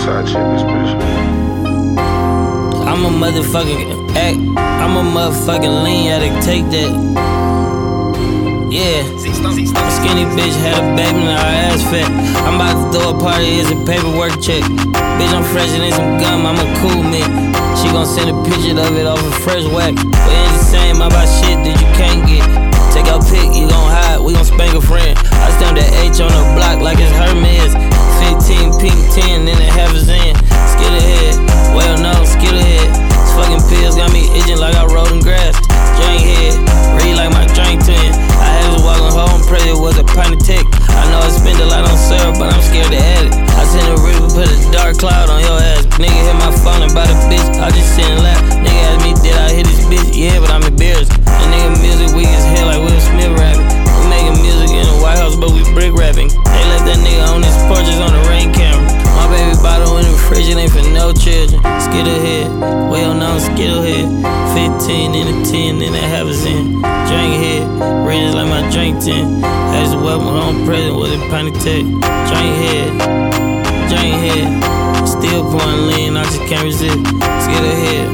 Side chick, this bitch. I'm a motherfucking act. I'm a motherfucking lean addict. Take that. Yeah. A skinny bitch had a baby, now her ass fat. I'm about to throw a party, here's a paperwork check. Bitch, I'm fresher than some gum, I'm a cool man. She gon' send a picture of it off a fresh whack. We ain't the same, I buy shit that you can't get. Take out pic, you gon' hide, we gon' spank a friend. I stamp that H on the block like it's Hermes. 15 pink 10, then the half is in. Skittle head, well known, skittle head. These fucking pills got me itching like I rode in grass. Drink head, read like my drink twin. I had to walk on home, pray it was a pint of tech. I know I spend a lot on syrup, but I'm scared to add it. I send a river, put a dark cloud on your ass. Nigga hit my phone and bought a bitch, I just sit and laugh. Nigga asked me, did I hit this bitch? Yeah, but I'm embarrassed. And nigga music weak as hell like Will Smith rapping. We making music in the White House, but we brick rapping. They left that nigga on his porches on the rain camera. My baby bottle in the fridge, it ain't for no children. Skittle head, well known skittle head. 15 in a 10, then that half is in. Drink head, range like my drink 10. As a weapon, home present with a pint of tech. Drink head, still pouring lean, I just can't resist. Skittle head,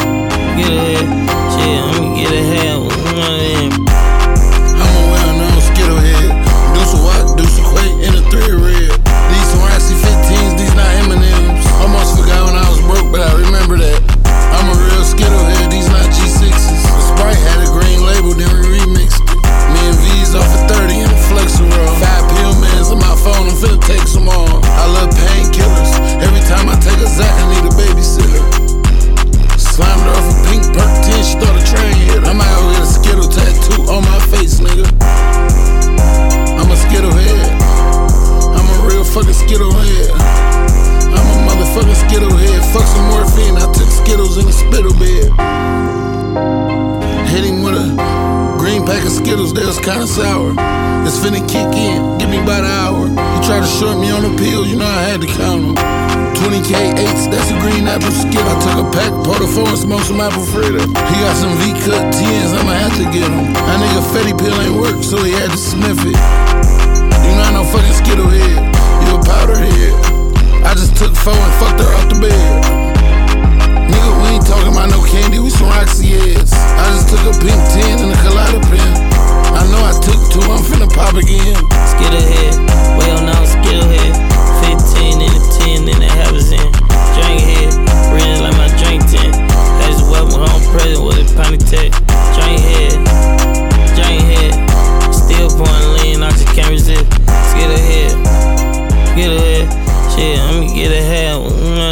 shit, I'ma get ahead with one of them. I'm a well-known skittle head. Do some walk, do some quake in a 3 red. These some Roxy 15s, these not M&M's. Almost forgot when I was broke, but I remember that. I'm a real skittle head, these not G6s. The Sprite had a green label, then we remixed it. Me and V's off of 30 in the Flexerol. 5 pill mans on my phone, I'm finna take some on. I love painkillers. Every time I take a Zach, I need a babysitter. Slammed off a pink perk 10, she thought a train hit. I might go get a skittle tattoo on my face, nigga. I'm a skittle head. I'm a real fucking skittle head. I'm a motherfucking skittle head. Fuck some morphine, I took Skittles in a spittle bed. Hit him with a green pack of Skittles, they was kinda sour. It's finna kick in, give me about an hour. He tried to short me on the pill, you know I had to count him. 20K 8s, that's a green apple skittle. I took a pack, poured a 4 and smoked some apple fritter. He got some V-cut 10s, I'ma have to get him. That nigga Fetty pill ain't work, so he had to sniff it. You not no fucking skittle head, you a powder head. I just took 4 and fucked her off the bed. Nigga, we ain't talking about no candy, we some Roxy heads. I just took a pink 10 and a colada pen. I know I took 2, I'm finna pop again. Skittle head, well known skittle head. 15 in a 10, then that half is in. Drink head, range like my drink 10. As a weapon, home present with a pint of tech. Drink head, still pouring lean, I just can't resist. Skittle head, shit, I'ma get ahead.